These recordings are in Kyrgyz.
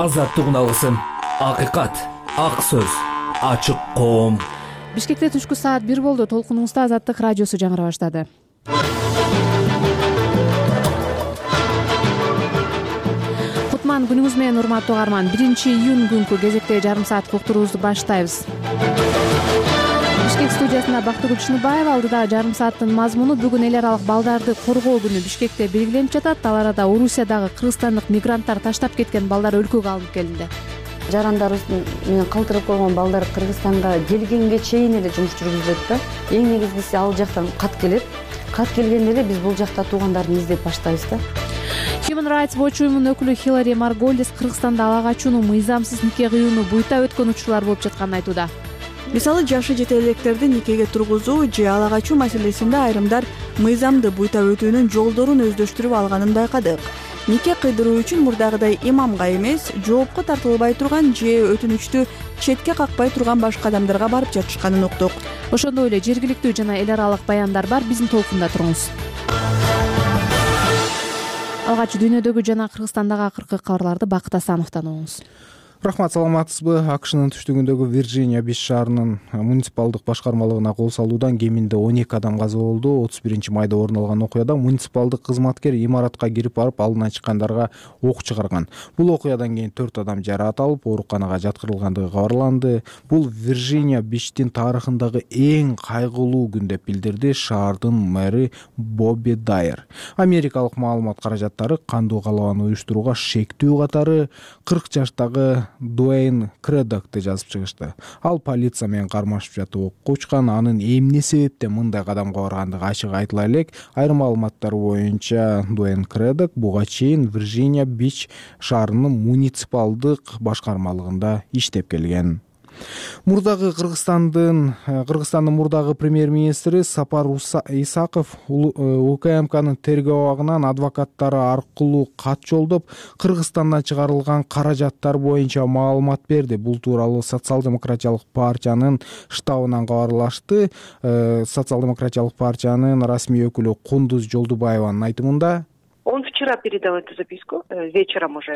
азаттык уналысын, акыйкат, ак сөз, ачык коом. Бишкекте түшкү саат 1 болду. Толкунуңузда Азаттык радиосу жаңыра баштады. Кутман күнүңүз менен, урматтуу угарман. 1-июнь күнкү кезекте жарым сааттык уктуруубузду баштайбыз. Бишкек студиясында Бактыгүл Чыныбаева. Алдыда жарым сааттын мазмуну бүгүн эл аралык балдарды коргоо күнү Бишкекте белгиленип жатат. Ал арада Орусиядагы кыргызстандык мигранттар таштап кеткен балдар өлкөгө алынып келинди. Жарандарыбыз менен калтырып койгон балдар Кыргызстанга келгенге чейин эле жумуш жүргүзүлөт да. Эң негизгиси ал жактан кат келет. Кат келгенде эле биз бул жакта туугандарды издеп баштайбыз да. Human Rights Watch уюмунун өкүлү Хилари Марголис Кыргызстанда ала качууну, мыйзамсыз нике кыюуну буйта өткөн учурлар болуп жатканын айтууда. Мисалы, жашы жете электерди никеге тургузуу же ала качуу маселесинде айрымдар мыйзамды буйта өтүүнүн жолдорун өздөштүрүп алганын байкадык. Нике кыйдыруу үчүн мурдагыдай имамга эмес, жоопко тартылбай турган же өтүнүчтү четке какпай турган башка адамдарга барып жатышканын уктук. Ошондой эле жергиликтүү жана эл аралык баяндар бар. Биздин толкунда туруңуз. Алгач дүйнөдөгү жана Кыргызстандагы акыркы кабарларды Бакыт Асановдон угуңуз. Рахмат, саламатсызбы? AQShnын түштүгүндөгү Вирджиния Биш шаарынын муниципалдык башкармалыгына кол салуудан кеминде 12 адам каза болду. 31-майда орун алган окуяда муниципалдык кызматкер имаратка кирип барып алдынан чыккандарга ок чыгарган. Бул окуядан кийин 4 адам жараат алып, ооруканага жаткырылгандыгы кабарланды. Бул Вирджиния Биштин тарыхындагы эң кайгылуу күн деп билдирди шаардын мэри Бобби Дайер. Америкалык маалымат каражаттары кандуу калабаны уюштурууга шектүү катары 40 жаштагы Дуэйн Кредокты жазып чыгышты. Ал полиция менен кармашып жатып окко учкан. Анын эмне себептен мындай кадамга баргандыгы ачык айтыла элек. Айрым маалыматтар боюнча Дуэйн Кредок буга чейин Вирджиния Биш шаарынын муниципалдык башкармалыгында иштеп келген. Кыргызстандын мурдагы премьер-министри Сапар Исаков УКМКнын тергөө абагынан адвокаттары аркылуу кат жолдоп, Кыргызстандан чыгарылган каражаттар боюнча маалымат берди. Бул тууралуу Социал-демократиялык партиянын штабынан кабарлашты. Социал-демократиялык партиянын расмий өкүлү Кундуз Жолдубаеванын айтымында, Он вчера передал эту записку, вечером уже.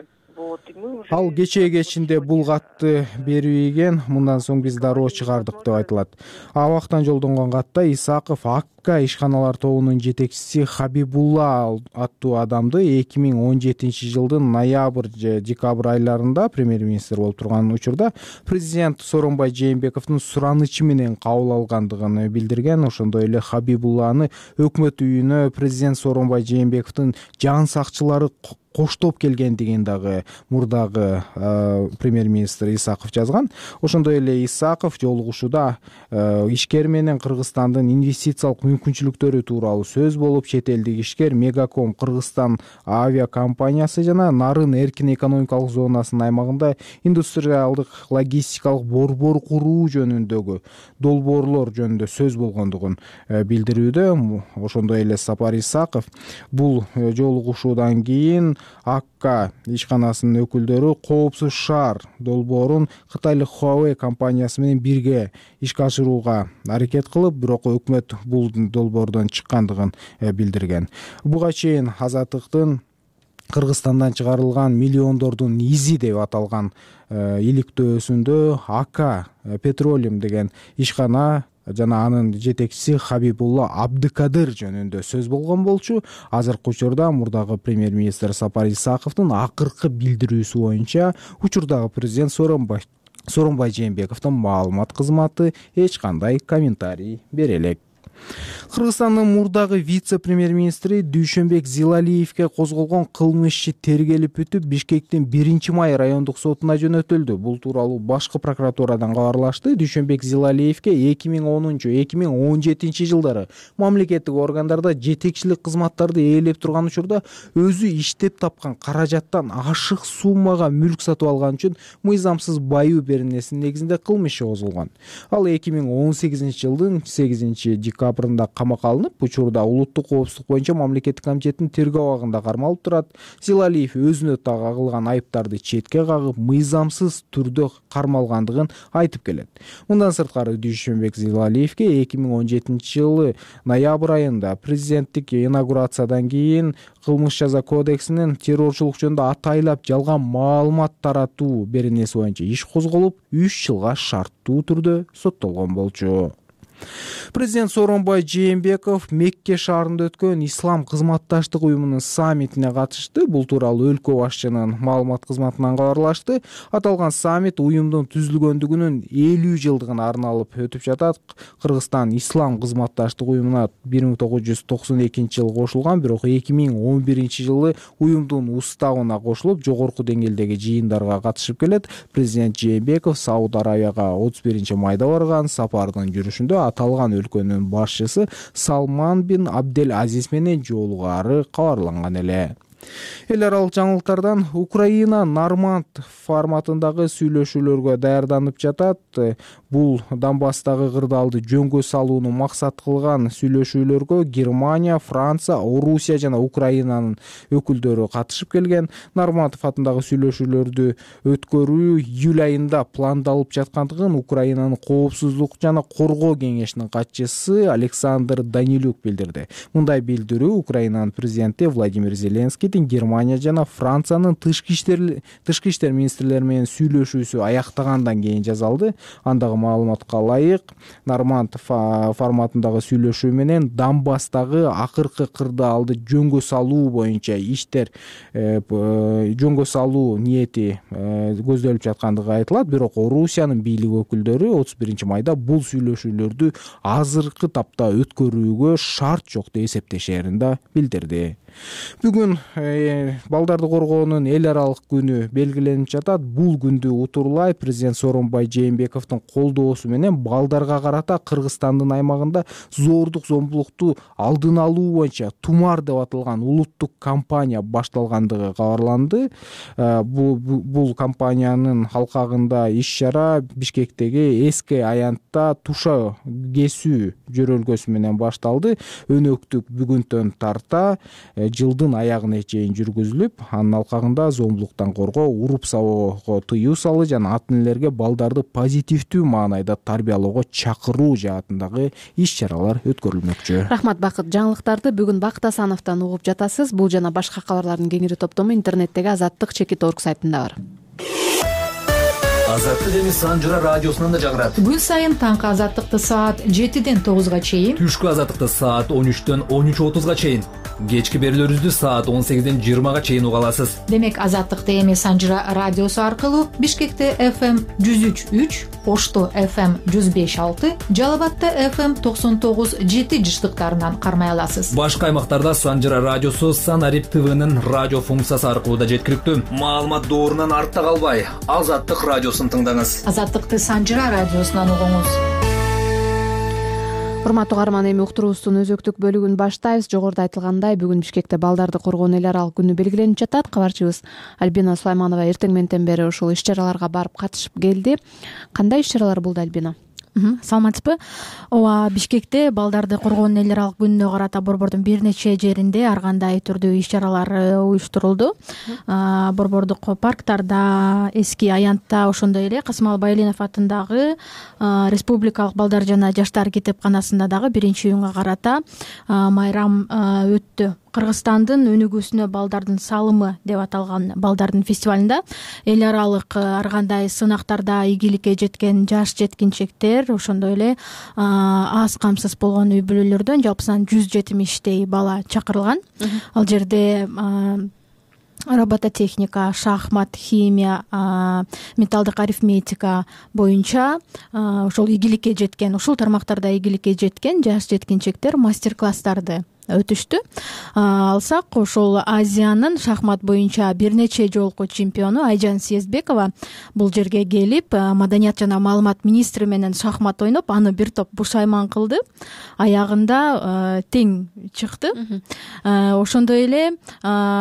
Ал кечээ кечинде бул катты берүүгөн, мындан соң биз дароо чыгардык деп айтылат. Абактан жолдонгон катта Исаков АКК ишканалар тобунун жетекчиси Хабибулла аттуу адамды 2017-жылдын ноябрь же декабрь айларында премьер-министр болуп турган учурда президент Сооронбай Жээнбековдун суранычы менен кабыл алгандыгын билдирген. Ошондой эле Хабибулланы өкмөт үйүнө президент Сооронбай Жээнбековдун жан сакчылары коштоп келгендигин дагы мурдагы премьер-министр Исаков жазган. Ошондой эле Исаков жолугушууда ишкер менен Кыргызстандын инвестициялык мүмкүнчүлүктөрү тууралуу сөз болуп, чет элдик ишкер Мегаком Кыргызстан авиакомпаниясы жана Нарын эркин экономикалык зонасынын аймагында индустриалдык логистикалык борбор куруу жөнүндөгү долбоорлор жөнүндө сөз болгондугун билдирүүдө. Ошондой эле Сапар Исаков бул жолугушуудан кийин АКК ишканасынын өкүлдөрү Коопсуз шаар долбоорун кытайлык Huawei компаниясы менен бирге ишке ашырууга аракет кылып, бирок өкмөт бул долбоордон чыккандыгын билдирген. Буга чейин Азаттыктын Кыргызстандан чыгарылган миллиондордун изи деп аталган иликтөөсүндө АК Petroleum деген ишкана жана анын жетекчиси Хабибулла Абдыкадыр жөнүндө сөз болгон болчу. Азыркы учурда мурдагы премьер-министр Сапар Исаковдун акыркы билдирүүсү боюнча учурдагы президент Сооронбай Жээнбековдун маалымат кызматы эч кандай комментарий бере элек. Кыргызстандын мурдагы вице-премьер-министри Дүйшөнбек Зилалиевге козголгон кылмыш иши тергелип бүтүп, Бишкектин 1-май райондук сотуна жөнөтүлдү. Бул тууралуу башкы прокуратурадан кабарлашты. Дүйшөнбек Зилалиевге 2010-2017 жылдары мамлекеттик органдарда жетекчилик кызматтарды ээлеп турган учурда өзү иштеп тапкан каражаттан ашык суммага мүлк сатып алган үчүн мыйзамсыз баюу беренесинин негизинде кылмыш иши козголгон. Ал 2018 жылдын 8 декабрь декабрында камакка алынып, учурда улуттук коопсуздук боюнча мамлекеттик комитеттин тергөө абагында кармалып турат. Зилалиев өзүнө тагылган айыптарды четке кагып, мыйзамсыз түрдө кармалгандыгын айтып келет. Мындан сырткары Дүйшөнбек Зилалиевге 2017 жылы ноябрь айында президенттик инаугурациядан кийин Кылмыш жаза кодексинин террорчулук жөнүндө атайлап жалган маалымат таратуу беренеси боюнча иш козголуп, 3 жылга шарттуу түрдө соттолгон болчу. Президент Сооронбай Жээнбеков Мекке шаарында өткөн Ислам кызматташтык уюмунун саммитине катышты. Бул тууралуу өлкө башчынын маалымат кызматынан кабарлашты. Аталган саммит уюмдун түзүлгөндүгүнүн 50 жылдыгына арналып өтүп жатат. Кыргызстан Ислам кызматташтык уюмуна 1992 жылы кошулган, бирок 2011 жылы уюмдун уставына кошулуп, жогорку деңгээлдеги жыйындарга катышып келет. Президент Жээнбеков Сауд Арабияга 31 майда барган. Сапардын жүрүшүндө аталган өлкөнүн башчысы Салман бин Абдел Азиз менен жолугары кабарланган эле. Эл аралык жаңылыктардан Украина Норманд форматындагы сүйлөшүүлөргө даярданып жатат. Бул Донбасстагы кырдаалды жөнгө салууну максат кылган сүйлөшүүлөргө Германия, Франция, Орусия жана Украинанын өкүлдөрү катышып келген. Нормандов атындагы сүйлөшүүлөрдү өткөрүү июль айында пландалып жаткандыгын Украинанын коопсуздук жана коргоо кеңешинин катчысы Александр Данилюк билдирди. Мындай билдирүү Украинанын президенти Владимир Зеленский Германия жана Франциянын тышкы иштер министрлери менен сүйлөшүүсү аяктагандан кийин жасалды. Андагы маалыматка ылайык, Норманд форматындагы сүйлөшүү менен Донбасстагы акыркы кырдаалды жөнгө салуу боюнча иштер жөнгө салуу ниети көздөлүп жаткандыгы айтылат. Бирок Орусиянын бийлик өкүлдөрү 31 майда бул сүйлөшүүлөрдү азыркы тапта өткөрүүгө шарт жок деп эсептешерин да билдирди. Бүгүн балдарды коргоонун эл аралык күнү белгиленип жатат. Бул күндү утурлай президент Сооронбай Жээнбековдун колдоосу менен балдарга карата Кыргызстандын аймагында зордук зомбулукту алдын алуу боюнча Тумар деп аталган улуттук кампания башталгандыгы кабарланды. Бул кампаниянын алкагында иш-чара Бишкектеги эски аянтта туша кесүү жөрөлгөсү менен башталды. Өнөктүк бүгүнтөн тарта жылдын аягына чейин жүргүзүлүп, анын алкагында зомбулуктан коргоо, уруп сабоого тыюу салуу жана ата-энелерге балдарды позитивдүү маанайда тарбиялоого чакыруу жаатындагы иш-чаралар өткөрүлмөкчү. Рахмат Бакыт. Жаңылыктарды бүгүн Бакыт Асановдон угуп жатасыз. Бул жана башка кабарлардын кеңири топтому интернеттеги azattik.org сайтында бар. Азаттык эми Санжыра радиосунан да жагырат. Күн сайын таңкы азаттыкты саат 7-ден 9-га чейин, Түшкү азаттыкты саат 13-төн 13:30-га чейин, кечки берүүлөрүбүздү саат 18-ден 20-га чейин уга аласыз. Демек азаттыкты эми Санжыра радиосу аркылуу Бишкекте FM 103.3, Ошто FM 105.6, Жалал Абадта FM 99.7 жыштыктарынан кармай аласыз. Башка аймактарда Санжыра радиосу Санарип ТВнын радио функциясы аркылуу да жеткиликтүү. Маалымат доорунан артта калбай, Азаттык радиосун тыңдаңыз. Азаттыкты Санжыра радиосунан угуңуз. Урматтуу угарман, эми уктуруубуздун өзөктүк бөлүгүн баштайбыз. Жогоруда айтылгандай, бүгүн Бишкекте балдарды коргоон эл аралык күнү белгиленип жатат. Кабарчыбыз Альбина Сулайманова эртең менен бери ушул иш-чараларга барып катышып келди. Кандай иш-чаралар болду, Альбина? Саламатсызбы? Ооба, Бишкекте балдарды коргоон эл аралык күнүнө карата Борбордун бир нече жеринде ар кандай түрдүү иш-чаралар уюштурулду. Борбордук парктарда, эски аянтта, ошондой эле Касымал Байлинов атындагы Республикалык балдар жана жаштар китепканасында дагы биринчи июнга карата майрам өттү. Кыргызстандын өнүгүүсүнө балдардын салымы деп аталган балдардын фестивалында эл аралык ар кандай сынактарда ийгиликке жеткен жаш жеткинчектер, ошондой эле аз камсыз болгон үй бүлөлөрдөн жалпысынан 170 бала чакырылган. Ал жерде робототехника, шахмат, химия, металлдык арифметика боюнча ошол ийгиликке жеткен, ушул тармактарда ийгиликке жеткен жаш жеткинчектер мастер-класстарды өтүштү. Алсак, ошол Азиянын шахмат боюнча бир нече жолку чемпиону Айжан Съездбекова бул жерге келип, маданият жана маалымат министри менен шахмат ойноп, аны бир топ бушайман кылды. Аягында тең чыкты. Ошондой эле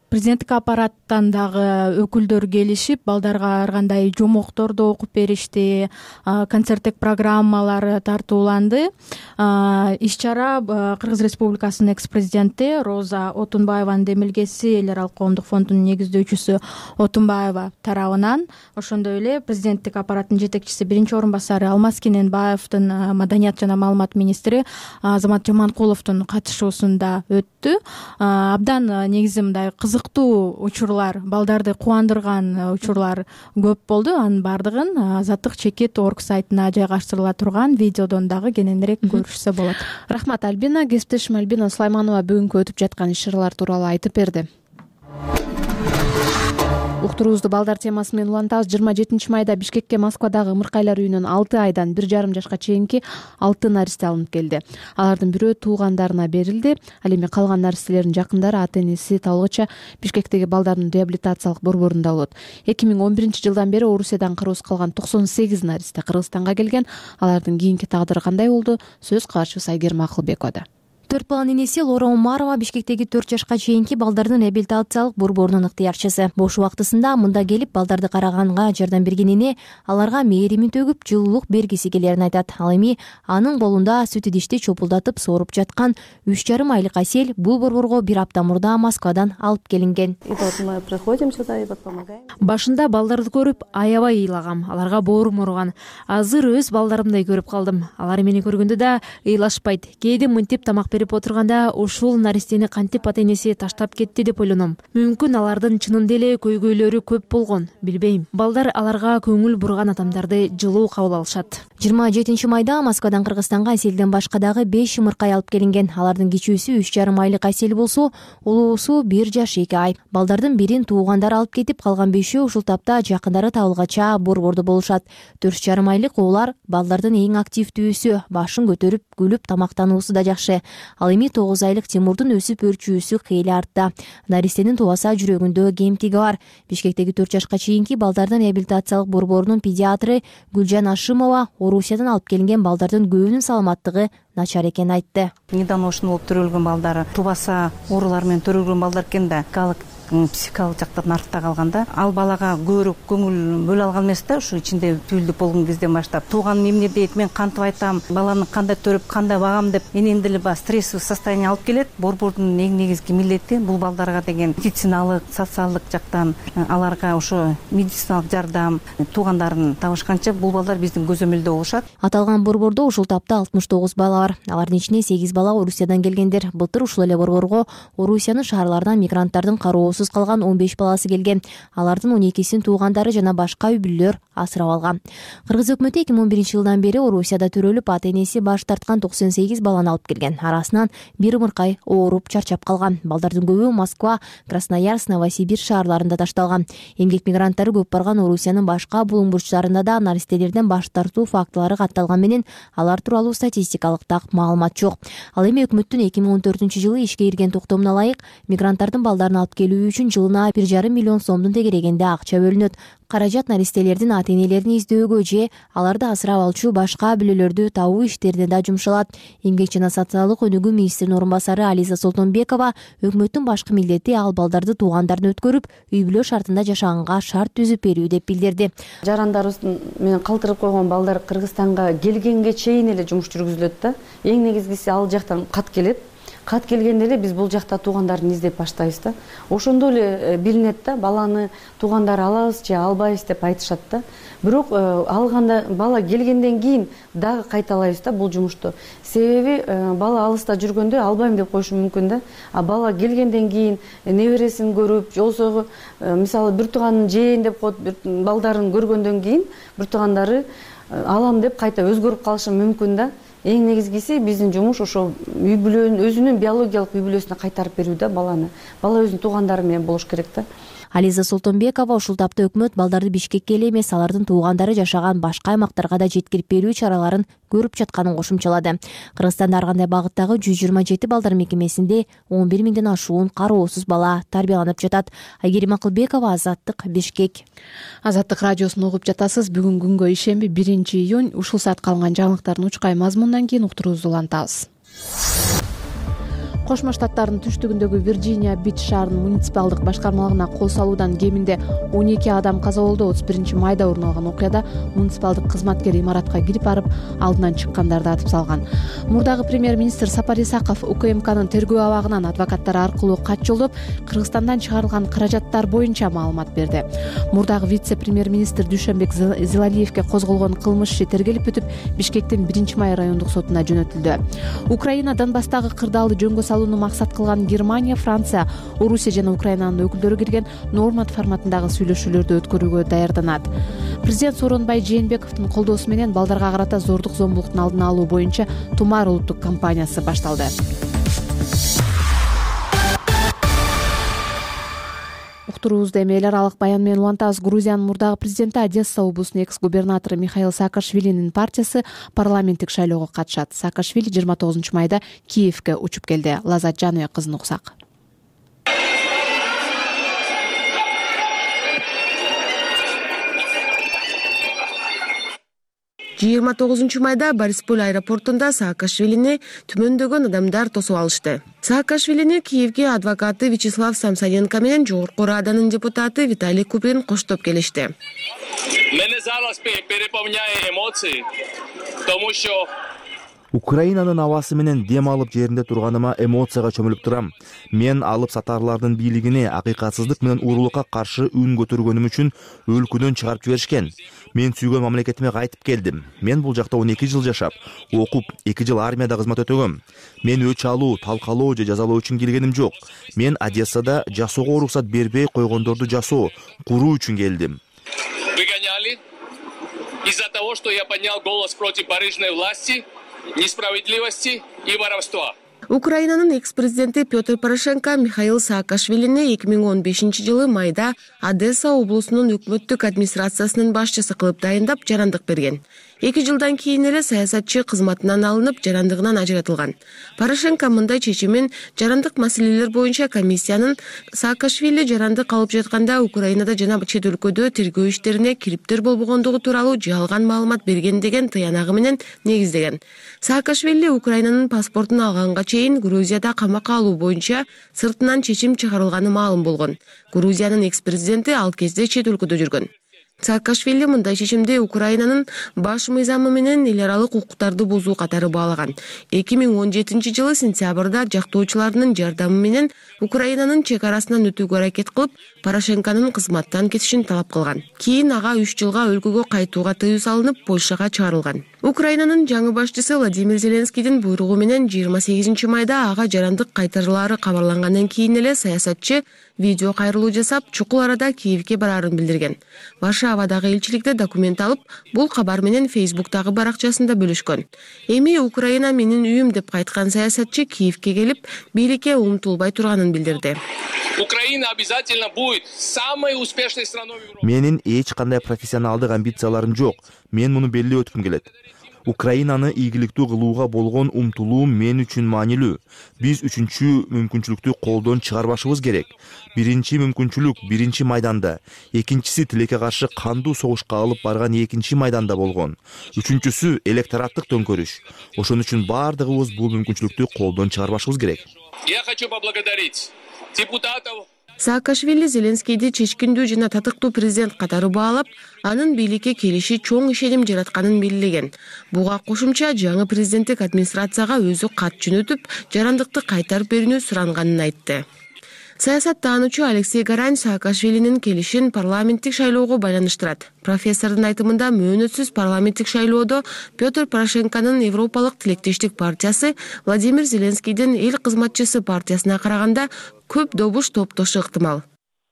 президенттик аппараттан дагы өкүлдөр келишип балдарга ар кандай жомокторду окуп беришти, концерттик программалар тартууланды. Иш чара Кыргыз Республикасынын экс президенти Роза Отунбаеванын демилгеси эл аралык коомдук фондунун негиздөөчүсү Отунбаева тарабынан, ошондой эле президенттик аппараттын жетекчиси биринчи орун басары Алмаз Кененбаевдин, маданият жана маалымат министри Азамат Жаманкуловдун катышуусунда өттү. Абдан негизи мындай кызыктуу учурлар, балдарды кубандырган учурлар көп болду. Анын баардыгын Азаттык чекит орг сайтына жайгаштырыла турган видеодон дагы кененирээк көрүшсө болот. Рахмат, Альбина. Кесиптешим Альбина Сулайманова бүгүнкү өтүп жаткан иш-чаралар тууралуу айтып берди. Уктуруубузду балдар темасы менен улантабыз. 27 майда Бишкекке Москвадагы ымыркайлар үйүнөн 6 айдан 1,5 жашка чейинки 6 наристе алынып келди. Алардын бирөө туугандарына берилди. Ал эми калган наристелердин жакындары ата-энеси табылгыча Бишкектеги балдардын реабилитациялык борборунда болот. 2011-жылдан бери Орусиядан кыргыз калган 98 наристе Кыргызстанга келген. Алардын кийинки тагдыры кандай болду? Сөз каарчыбыз Айгерим Акылбековда. 4 баланын энеси Лора Умарова Бишкектеги 4 жашка чейинки балдардын реабилитациялык борборунун ыктыярчысы. Бош убактысында мында келип балдарды караганга жардам берген эне аларга мээримин төгүп, жылуулук бергиси келерин айтат. Ал эми анын колунда сүт идишти чопулдатып сооруп жаткан 3,5 айлык Асель бул борборго 1 апта мурда Москвадан алып келинген. Башында балдарды көрүп аябай ыйлагам, аларга боорум ооруган. Азыр өз балдарымдай көрүп калдым. Алар мени көргөндө да ыйлашпайт. Кээде мынтип тамак берип отурганда ушул наристени кантип ата-энеси таштап кетти деп ойлоном. Мүмкүн алардын чынында эле көйгөйлөрү көп болгон, билбейм. Балдар аларга көңүл бурган адамдарды жылуу кабыл алышат. 27 майда Москвадан Кыргызстанга Аселден башка дагы 5 ымыркай алып келинген. Алардын кичүүсү 3,5 айлык Асель болсо, улуусу 1 жаш 2 ай. Балдардын бирин туугандар алып кетип, калган 5-өө ушул тапта жакындары табылгача борбордо болушат. 4,5 айлык оолар балдардын эң активдүүсү, башын көтөрүп, күлүп тамактануусу да жакшы. Ал эми 9 айлык Тимурдун өсүп өрчүүсү кыйла артта. Наристенин тубаса жүрөгүндө кемтиги бар. Бишкектеги 4 жашка чейинки балдардын реабилитациялык борборунун педиатры Гүлжан Ашимова Орусиядан алып келинген балдардын көбүнүн саламаттыгы начар экенин айтты. Недавно ушуну болуп төрөлгөн балдар, тубаса оорулар менен төрөлгөн балдар экен да, психикалык жактан артта калганда, ал балага көбүрөөк көңүл бөлө алган эмес да, ушу ичинде түйүлдүп болгон кезден баштап. Тууганым эмне дейт, мен кантип айтам, баланы кандай төрөп, кандай багам деп энен деле стрессовый состояние алып келет. Борбордун эң негизги милдети бул балдарга деген медициналык, социалдык жактан аларга ошо медициналык жардам, туугандарын табышканча бул балдар биздин көзөмөлдө болушат. Аталган борбордо ушул тапта 69 бала бар. Алардын ичинде 8 бала Орусиядан келгендер. Былтыр ушул эле борборго Орусиянын шаарларынан мигранттардын кароосуз калган 15 баласы келген. Алардын 12син туугандары жана башка үй бүлөлөр асырап алган. Кыргыз өкмөтү 2011-жылдан бери Орусияда төрөлүп, ата-энеси баш тарткан 98 баланы алып келген. Арасынан 1 ымыркай ооруп чарчап калган. Балдардын көбү Москва, Красноярск, Новосибирск шаарларында ташталган. Эмгек мигранттары көп барган Орусиянын башка булуң бурчтарында да наристелерден баш тартуу фактылары катталган менен алар тууралуу статистикалык так маалымат жок. Ал эми өкмөттүн 2014-жылы ишке кирген токтомуна ылайык мигранттардын балдарын алып келүү үчүн жылына 1,5 миллион сомдун тегерегинде акча бөлүнөт. Каражат наристелердин ата-энелерин издөөгө же аларды асырап алчу башка бүлөлөрдү табуу иштерине да жумшалат. Эмгек жана социалдык өнүгүү министринин орун басары Ализа Солтонбекова өкмөттүн башкы милдети ал балдарды туугандарын өткөрүп, үй бүлө шартында жашаганга шарт түзүп берүү деп билдирди. Жарандарыбыздын менен калтырып койгон балдар Кыргызстанга келгенге чейин эле жумуш жүргүзүлөт да. Эң негизгиси ал жактан кат келет. Кат келгенде эле биз бул жакта туугандарын издеп баштайбыз да. Ошондо эле билинет да, баланы туугандары алабыз же албайбыз деп айтышат да. Бирок алганда бала келгенден кийин дагы кайталайбыз да бул жумушту. Себеби бала алыста жүргөндө албайм деп коюшу мүмкүн да. А бала келгенден кийин небересин көрүп, жолсо мисалы бир тууганын жээйин деп коет, балдарын көргөндөн кийин бир туугандары алам деп кайта өзгөрүп калышы мүмкүн да. Эң негизгиси биздин жумуш ошо үй бүлөнүн өзүнүн биологиялык үй бүлөсүнө кайтарып берүү да баланы. Бала өзүнүн туугандары менен болуш керек да. Ализа Солтонбекова ушул тапта өкмөт балдарды Бишкекке эле эмес, алардын туугандары жашаган башка аймактарга да жеткирип берүү чараларын көрүп жатканын кошумчалады. Кыргызстанда ар кандай багыттагы 127 балдар мекемесинде 11 миңден ашуун кароосуз бала тарбияланып жатат. Айгерим Акылбекова, Азаттык, Бишкек. Азаттык радиосун угуп жатасыз. Бүгүн күнгө ишемби 1-июнь. Ушул саат калган жаңылыктардын учкай мазмунунан кийин уктуруубузду улантабыз. Кошмо Штаттардын түштүгүндөгү Вирджиния Бич шаарынын муниципалдык башкармалыгына кол салуудан кеминде 12 адам каза болду. 31 майда орун алган окуяда муниципалдык кызматкер имаратка кирип барып, алдынан чыккандарды атып салган. Мурдагы премьер-министр Сапар Исаков УКМКнын тергөө абагынан адвокаттар аркылуу кат жолдоп, Кыргызстандан чыгарылган каражаттар боюнча маалымат берди. Мурдагы вице-премьер-министр Дүйшөнбек Зилалиевге козголгон кылмыш иши тергелип бүтүп, Бишкектин 1-май райондук сотуна жөнөтүлдү. Украина Донбасстагы кырдаалды жөнгө салууну максат кылган Германия, Франция, Орусия жана Украинанын өкүлдөрү кирген нормат форматындагы сүйлөшүүлөрдү өткөрүүгө даярданат. Президент Сооронбай Жээнбековдун колдоосу менен балдарга карата зордук зомбулуктун алдын алуу боюнча Тумар улуттук кампаниясы башталды. Уктуруубузду эми эл аралык баян менен улантабыз. Грузиянын мурдагы президенти Одесса облусунун экс-губернатору Михаил Саакашвилинин партиясы парламенттик шайлоого катышат. Саакашвили 29 майда Киевге учуп келди. Лазат Жаныя кызын уксак. Жыйырма 29 майда Борисполь аэропортунда Саакашвилини түмөндөгөн адамдар тосуп алышты. Саакашвилини Киевге адвокаты Вячеслав Самсоненко менен Жогорку Раданын депутаты Виталий Куприн коштоп келишти. Мене зараз переполняет эмоции, потому что Украинанын абасы менен дем алып жеринде турганыма эмоцияга чөмүлүп турам. Мен алып сатарлардын бийлигине акыйкатсыздык менен уурулукка каршы үн көтөргөнүм үчүн өлкөдөн чыгарып жиберишкен. Мен сүйгөн мамлекетиме кайтып келдим. Мен бул жакта 12 жыл жашап, окуп, 2 жыл армияда кызмат өтөгөм. Мен өч алуу, талкалоо же жазалоо үчүн келгеним жок. Мен Одессада жашоого уруксат бербей койгондорду жасоо, куруу үчүн келдим. Выгоняли из-за того, что я поднял голос против барыжной власти, несправедливости и воровства. Украинанын экс-президенти Петр Порошенко Михаил Саакашвилини 2015 жылы майда Одесса облусунун өкмөттүк администрациясынын башчысы кылып дайындап жарандык берген. 2 жылдан кийин эле саясатчы кызматынан алынып, жарандыгынан ажыратылган. Порошенко мындай чечимин жарандык маселелер боюнча комиссиянын Саакашвили жарандык алып жатканда Украинада жана чет өлкөдө тергөө иштерине кириптер болбогондугу тууралуу жалган маалымат берген деген тыянагы менен негиздеген. Саакашвили Украинанын паспортун алганга чейин Грузияда камакка алуу боюнча сыртынан чечим чыгарылганы маалым болгон. Грузиянын экс-президенти ал кезде чет өлкөдө жүргөн. Саакашвили мындай чечимди Украинанын баш мыйзамы менен эл аралык укуктарды бузуу катары баалаган. 2017 жылы сентябрда жактоочулардын жардамы менен Украинанын чек арасынан өтүүгө аракет кылып, Порошенконун кызматтан кетишин талап кылган. Кийин ага 3 жылга өлкөгө кайтууга тыюу салынып, Польшага чыгарылган. Украинанын жаңы башчысы Владимир Зеленскийдин буйругу менен 28 майда ага жарандык кайтарылаары кабарлангандан кийин эле саясатчы видео кайрылуу жасап, чукул арада Киевге барарын билдирген. Варшавадагы элчиликте документ алып, бул кабар менен Фейсбуктагы баракчасында бөлүшкөн. Эми Украина менин үйүм деп кайткан саясатчы Киевге келип, бийликке умтулбай турганын билдирди. Украина обязательно будет самой успешной страной в Европе. Менин эч кандай профессионалдык амбицияларым жок. Мен муну белгилеп өткүм келет. Украинаны ийгиликтүү кылууга болгон умтулуум мен үчүн маанилүү. Биз үчүнчү мүмкүнчүлүктү колдон чыгарбашыбыз керек. Биринчи мүмкүнчүлүк биринчи майданда, экинчиси тилекке каршы кандуу согушка алып барган экинчи майданда болгон. Үчүнчүсү электораттык төңкөрүш. Ошон үчүн бардыгыбыз бул мүмкүнчүлүктү колдон чыгарбашыбыз керек. Я хочу поблагодарить депутатов. Саакашвили Зеленскийди чечкиндүү жана татыктуу президент катары баалап, анын бийликке келиши чоң ишеним жаратканын белгилеген. Буга кошумча жаңы президенттик администрацияга өзү кат жөнөтүп, жарандыкты кайтарып берүүнү суранганын айтты. Саясаттануучу Алексей Гарань Саакашвилинин келишин парламенттик шайлоого байланыштырат. Профессордун айтымында мөөнөтсүз парламенттик шайлоодо Петр Порошенконун Европалык тилектештик партиясы Владимир Зеленскийдин эл кызматчысы партиясына караганда көп добуш топтошу ыктымал.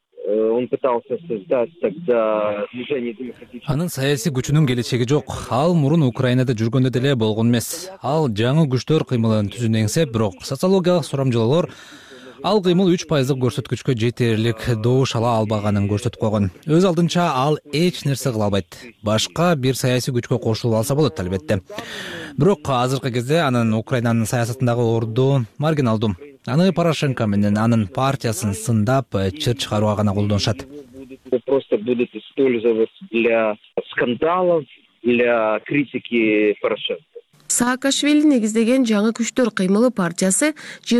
Он пытался создать тогда движение демократических. Анын саясий күчүнүн келечеги жок. Ал мурун Украинада жүргөндө деле болгон эмес. Ал жаңы күчтөр кыймылын түзүүнү эңсеп, бирок социологиялык сурамжылоолор ал кыймыл 3% көрсөткүчкө жетерлик добуш ала албаганын көрсөтүп койгон. Өз алдынча ал эч нерсе кыла албайт. Башка бир саясий күчкө кошулуп алса болот албетте. Бирок азыркы кезде анын Украинанын саясатындагы орду маргиналдуу. Аны Порошенко менен анын партиясын сындап, чыр чыгарууга гана колдонушат. Просто будут использовать для скандалов, для критики Порошенко. Саакашвили негиздеген жаңы күчтөр кыймылы партиясы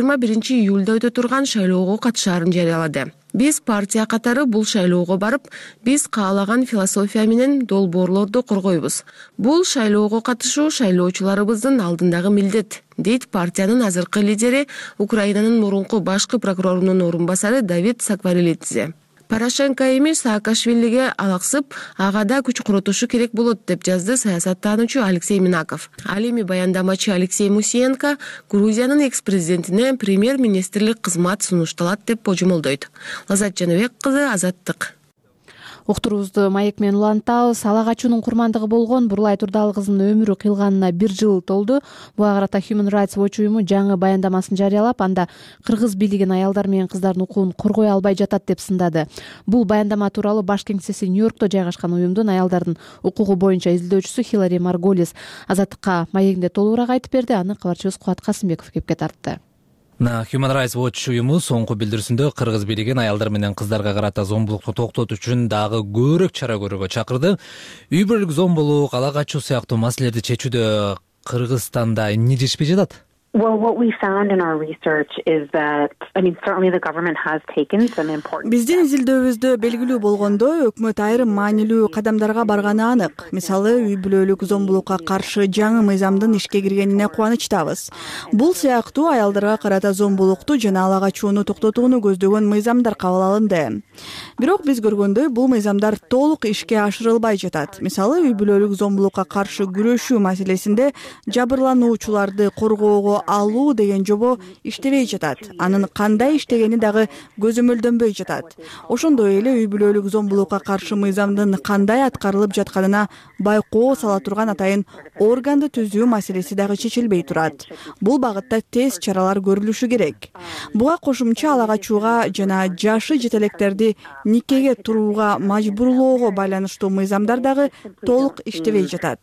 21 июлда өтө турган шайлоого катышаарын жарыялады. Биз партия катары бул шайлоого барып, биз каалаган философия менен долбоорлорду коргойбуз. Бул шайлоого катышуу шайлоочуларыбыздын алдындагы милдет, дейт партиянын азыркы лидери, Украинанын мурунку башкы прокурорунун орун басары Давид Сакварелидзе. Порошенко эмес Саакашвилиге алаксып, ага да күч курутушу керек болот деп жазды саясаттануучу Алексей Минаков. Ал эми баяндамачы Алексей Мусиенко Грузиянын экс-президентине премьер-министрлик кызмат сунушталат деп божомолдойт. Лазат Жаныбек кызы, Азаттык. Уктуруубузду маек менен улантабыз. Ала качуунун курмандыгы болгон Бурлай Турдал кызынын өмүрү кыйылганына 1 жыл толду. Буга карата Human Rights Watch уюму жаңы баяндамасын жарыялап, анда кыргыз бийлигин аялдар менен кыздардын укугун коргой албай жатат деп сындады. Бул баяндама тууралуу баш кеңсеси Нью-Йоркто жайгашкан уюмдун аялдардын укугу боюнча изилдөөчүсү Хилари Марголис Азаттыкка маегинде толугураак айтып берди. Аны кабарчыбыз Кубат Касымбеков кепке тартты. Human Rights Watch уюму соңку билдирүүсүндө кыргыз бийлигин аялдар менен кыздарга карата зомбулукту токтотуу үчүн дагы көбүрөөк чара көрүүгө чакырды. Үй бүлөлүк зомбулук, ала качуу сыяктуу маселелерди чечүүдө Кыргызстанда эмне жетишпей жатат? Well, what we found in our research is that, certainly the government has taken some important... Биздин изилдөөбүздө белгилүү болгондой, өкмөт айрым маанилүү кадамдарга барганы анык. Мисалы, үй бүлөлүк зомбулукка каршы жаңы мыйзамдын ишке киргенине кубанычтабыз. Бул сыяктуу аялдарга карата зомбулукту жана ала качууну токтотууну көздөгөн мыйзамдар кабыл алынды. Бирок биз көргөндөй, бул мыйзамдар толук ишке ашырылбай жатат. Мисалы, үй бүлөлүк зомбулукка каршы күрөшүү маселесинде жабырлануучуларды коргоого алуу деген жобо иштебей жатат. Анын кандай иштегени дагы көзөмөлдөнбөй жатат. Ошондой эле үй бүлөлүк зомбулукка каршы мыйзамдын кандай аткарылып жатканына байкоо сала турган атайын органды түзүү маселеси дагы чечилбей турат. Бул багытта тез чаралар көрүлүшү керек. Буга кошумча ала качууга жана жашы жете электерди никеге турууга мажбурлоого байланыштуу мыйзамдар дагы толук иштебей жатат.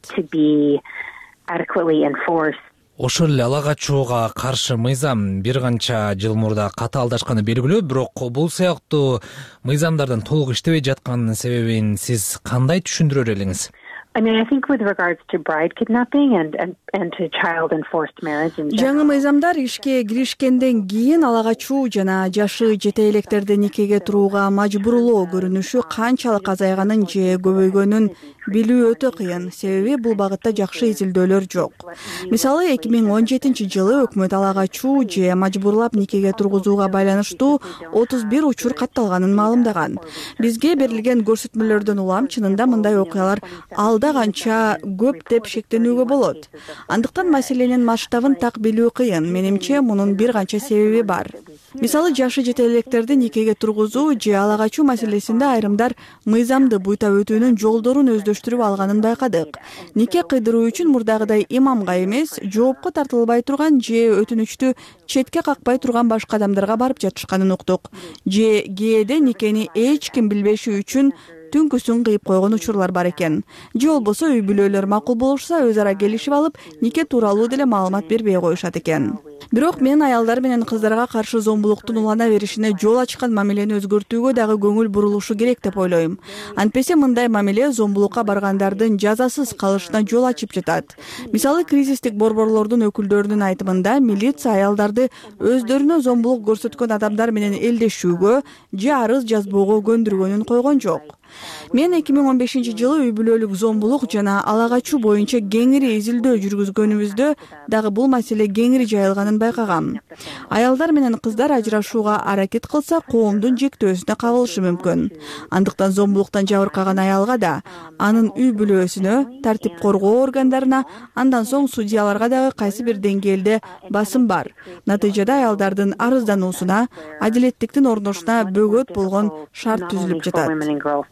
Ошол эле ала качууга каршы мыйзам бир канча жыл мурда катаалдашканы белгилүү, бирок бул сыяктуу мыйзамдардын толук иштебей жатканынын себебин сиз кандай түшүндүрөр элеңиз? I think with regards to bride kidnapping and to child enforced marriage in жаңы мыйзамдар ишке киришкенден кийин ала качуу жана жашы жете электерди никеге турууга мажбурлоо көрүнүшү канчалык азайганын же көбөйгөнүн билүү өтө кыйын, себеби бул багытта жакшы изилдөөлөр жок. Мисалы 2017-жылы өкмөт ала качуу же мажбурлап никеге тургузууга байланыштуу 31 учур катталганын маалымдаган. Бизге берилген көрсөтмөлөрдөн улам чынында мындай окуялар алда канча көп деп шектенүүгө болот. Андыктан маселенин масштабын так билүү кыйын. Менимче мунун бир канча себеби бар. Мисалы жашы жете электерди никеге тургузуу же ала качуу маселесинде айрымдар мыйзамды буйтап өтүүнүн жолдорун өздөштүрүп алганын байкадык. Нике кыйдыруу үчүн мурдагыдай имамга эмес, жоопко тартылбай турган же өтүнүчтү четке какпай турган башка адамдарга барып жатышканын уктук. Же кээде никени эч ким билбеши үчүн түнкүсүн кыйып койгон учурлар бар экен. Же болбосо үй бүлөлөр макул болушса, өз ара келишип алып, нике тууралуу деле маалымат бербей коюшат экен. Бирок мен аялдар менен кыздарга каршы зомбулуктун улана беришине жол ачкан мамилени өзгөртүүгө дагы көңүл бурулушу керек деп ойлойм. Антпесе мындай мамиле зомбулукка баргандардын жазасыз калышына жол ачып жатат. Мисалы кризистик борборлордун өкүлдөрүнүн айтымында милиция аялдарды өздөрүнө зомбулук көрсөткөн адамдар менен элдешүүгө же арыз жазбоого көндүргөнүн койгон жок. Мен 2015-жылы үй бүлөлүк зомбулук жана ала качуу боюнча кеңири изилдөө жүргүзгөнүбүздө дагы бул маселе кеңири жайылганын байкагам. Аялдар менен кыздар ажырашууга аракет кылса, коомдун жектөөсүнө кабылышы мүмкүн. Андыктан зомбулуктан жабыркаган аялга да, анын үй бүлөсүнө, тартип коргоо органдарына, андан соң судьяларга дагы кайсы бир деңгээлде басым бар. Натыйжада аялдардын арыздануусуна, адилеттиктин орношуна бөгөт болгон шарт түзүлүп жатат.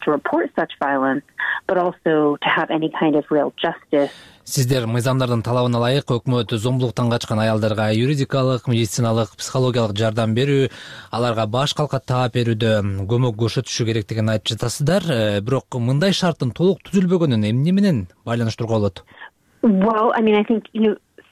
Сиздер мыйзамдардын талабына ылайык өкмөт зомбулуктан качкан аялдарга юридикалык, медициналык, психологиялык жардам берүү, аларга баш калка таап берүүдө көмөк көрсөтүшү керектигин айтып жатасыздар. Бирок мындай шарттын толук түзүлбөгөнүн эмне менен байланыштырууга болот? Well, I think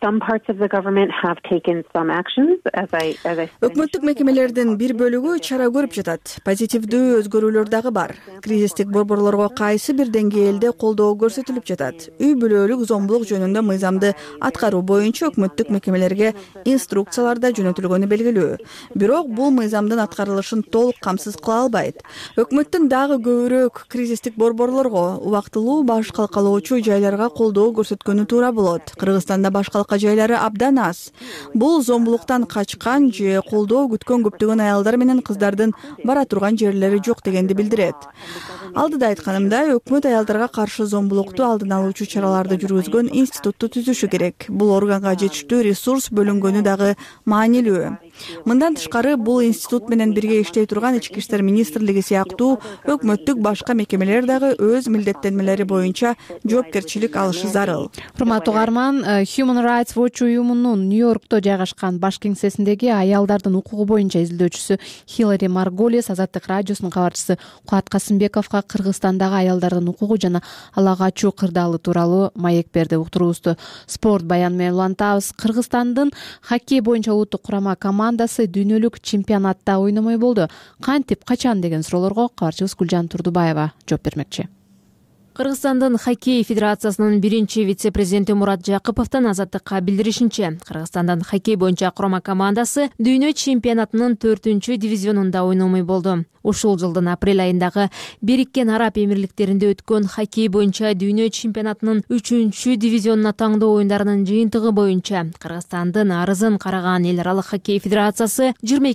some parts of the government have taken some actions, as I өкмөттүк мекемелердин бир бөлүгү чара көрүп жатат. Позитивдүү өзгөрүүлөр дагы бар. Кризистик борборлорго кайсы бир деңгээлде колдоо көрсөтүлүп жатат. Үй бүлөлүк зомбулук жөнүндө мыйзамды аткаруу боюнча өкмөттүк мекемелерге инструкциялар да жөнөтүлгөнү белгилүү. Бирок бул мыйзамдын аткарылышын толук камсыз кыла албайт. Өкмөттүн дагы көбүрөөк кризистик борборлорго убактылуу баш калкалоочу жайларга колдоо көрсөткөнү туура болот. Кыргызстанда баш калка жайлары абдан аз. Бул зомбулуктан качкан же колдоо күткөн көптөгөн аялдар менен кыздардын бара турган жерлери жок дегенди билдирет. Алдыда айтканымдай, өкмөт аялдарга каршы зомбулукту алдын алуучу чараларды жүргүзгөн институтту түзүшү керек. Бул органга жетиштүү ресурс бөлүнгөнү дагы маанилүү. Мындан тышкары бул институт менен бирге иштей турган Ички иштер министрлиги сыяктуу өкмөттүк башка мекемелер дагы өз милдеттенмелери боюнча жоопкерчилик алышы зарыл. Урматтуу угарман, Human Rights Watch уюмунун Нью-Йоркто жайгашкан баш кеңсесиндеги аялдардын укугу боюнча изилдөөчүсү Хиллари Марголес Азаттык радиосунун кабарчысы Кубат Касымбековго Кыргызстандагы аялдардын укугу жана ала качуу кырдаалы тууралуу маек берди. Уктуруубузду спорт баяны менен улантабыз. Кыргызстандын хоккей боюнча улуттук курама командасы дүйнөлүк чемпионатта ойномой болду. Кантип, качан деген суроолорго кабарчыбыз Гүлжан Турдубаева жооп бермекчи. Кыргызстандын хоккей федерациясынын биринчи вице-президенти Мурат Жакыповдун Азаттыкка билдиришинче, Кыргызстандын хоккей боюнча курама командасы дүйнө чемпионатынын 4-дивизионунда ойномой болду. Ушул жылдын апрель айындагы Бириккен Араб Эмирликтеринде өткөн хоккей боюнча дүйнө чемпионатынын 3-дивизионуна таңдоо оюндарынын жыйынтыгы боюнча Кыргызстандын арызын караган эл аралык хоккей федерациясы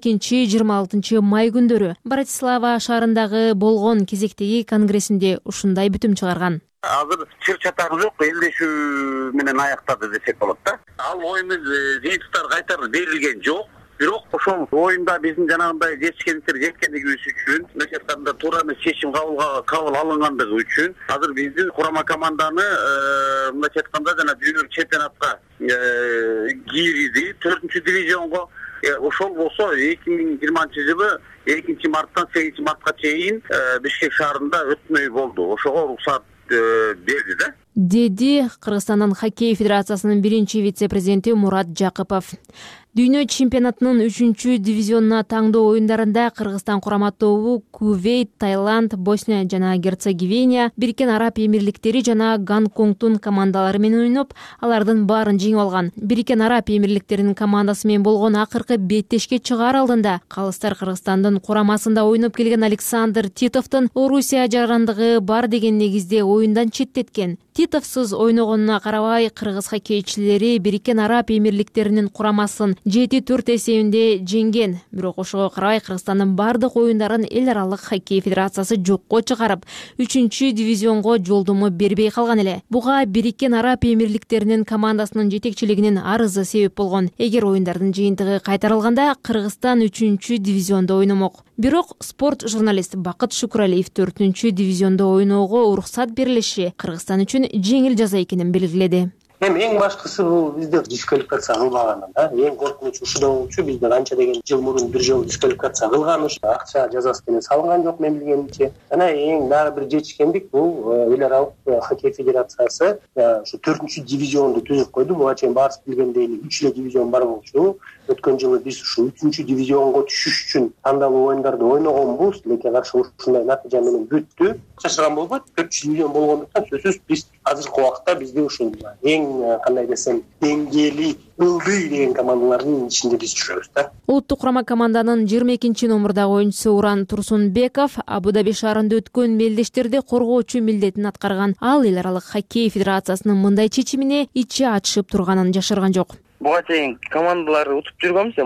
22-26 май күндөрү Братислава шаарындагы болгон кезектеги конгрессинде ушундай бүтүм чыгарган. Азыр чыр чатагы жок, элдешүү менен аяктады десек болот да. Ал оюн жыйынтыктар кайтарып берилген жок. Бирок ошол оюнда биздин жанагындай жеткендигибиз үчүн, мындай айтканда туура эмес чечим кабыл алынгандыгы үчүн азыр биздин курама команданы мындай айтканда жана дүйнөлүк чемпионатка кирди, 4-дивизионго. Ошол болсо 2020-жылы 2-марттан 8-мартка чейин Бишкек шаарында өтмөй болду. Ошого уруксат берди да. Деди Кыргызстандын хоккей федерациясынын биринчи вице-президенти Мурат Жакыпов. Дүйнө чемпионатынын 3-дивизионуна таңдоо оюндарында Кыргызстан курама тобу Кувейт, Таиланд, Босния жана Герцеговина, Бириккен Араб Эмирликтери жана Гонконгдун командалары менен ойноп, алардын баарын жеңип алган. Бириккен Араб Эмирликтеринин командасы менен болгон акыркы беттешке чыгаар алдында калыстар Кыргызстандын курамасында ойноп келген Александр Титовдун Орусия жарандыгы бар деген негизде оюндан четтеткен. Титовсуз ойногонуна карабай, кыргыз хоккейчилери Бириккен Араб Эмирликтеринин курамасын 7-4 эсебинде жеңген. Бирок ошого карабай Кыргызстандын бардык оюндарын эл аралык хоккей федерациясы жокко чыгарып, 3-дивизионго жолдомо бербей калган эле. Буга Бириккен Араб Эмирликтеринин командасынын жетекчилигинин арызы себеп болгон. Эгер оюндардын жыйынтыгы кайтарылганда, Кыргызстан 3-дивизиондо ойномок. Бирок спорт журналист Бакыт Шукуралиев 4-дивизиондо ойноого уруксат берилиши Кыргызстан үчүн жеңил жаза экенин белгиледи. Эң башкысы бул бизде дисквалификация кылмаганы да. Эң коркунучу ушуда болчу. Бизде канча деген жыл мурун бир жолу дисквалификация кылган, акча жазасы менен салынган жок мен билгенимче. Жана эң дагы бир жетишкендик бул эл аралык хоккей федерациясы ушу 4-дивизионду түзүп койду. Буга чейин баарыбыз билгендей 3 дивизион бар болчу. Өткөн жылы биз ушу 3-дивизионго түшүш үчүн тандалуу оюндарды ойногонбуз, лекин каршы ушундай натыйжа менен бүттү. Чачырган болбойт. 4-дивизион болгондуктан сөзсүз биз азыркы убакта бизде ушул эң кандай десем деңгээли ылдый деген командалардын ичинде биз жүрөбүз да. Улуттук курама команданын 22-номурдагы оюнчусу Уран Турсунбеков Абу-Даби шаарында өткөн мелдештерди коргоочу милдетин аткарган. Ал эл аралык хоккей федерациясынын мындай чечимине ичи ачышып турганын жашырган жок. Буга чейин командаларды утуп жүргөнбүз,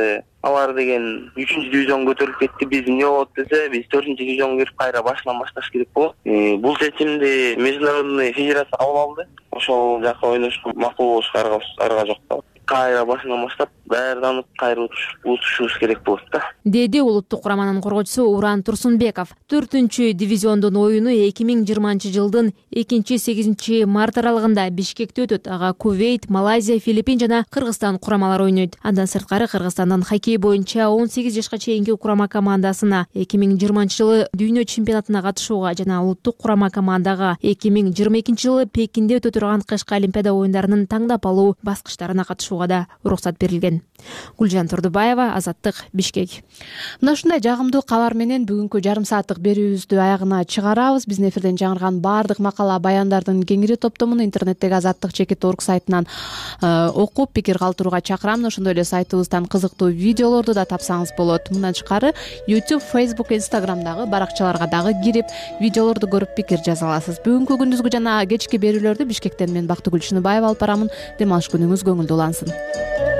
алар деген 3-дивизионго көтөрүлүп кетти. Биз эмне болот десе, биз 4-дивизионго кирип кайра башынан башташ керек болот. Бул чечимди международный федерация кабыл алды. Ошол жака ойношко макул болушка арга жок да. кайра башынан баштап даярданып кайра утушубуз керек болот да, деди улуттук кураманын коргоочусу Уран Турсунбеков. 4-дивизиондун оюну 2020-жылдын 2-8 март аралыгында Бишкекте өтөт. Ага Кувейт, Малайзия, Филиппин жана Кыргызстан курамалары ойнойт. Андан сырткары Кыргызстандын хоккей боюнча 18 жашка чейинки курама командасына 2020-жылы дүйнө чемпионатына катышууга жана улуттук курама командага 2022-жылы Пекинде өтө турган кышкы Олимпиада оюндарынын таңдап алуу баскычтарына катышууга да уруксат берилген. Гүлжан Турдубаева, Азаттык, Бишкек. Мына ушундай жагымдуу кабар менен бүгүнкү жарым сааттык берүүбүздү аягына чыгарабыз. Биздин эфирден жаңырган баардык макала баяндардын кеңири топтомун интернеттеги azattik.org сайтынан окуп пикир калтырууга чакырам. Ошондой эле сайтыбыздан кызыктуу видеолорду да тапсаңыз болот. Мындан тышкары YouTube, Facebook, Instagramдагы баракчаларга дагы кирип видеолорду көрүп пикир жаза аласыз. Бүгүнкү күндүзгү жана кечки берүүлөрдү Бишкектен мен Бактыгүл Чыныбаева алып барамын. Дем алыш күнүңүз көңүлдүү улансын.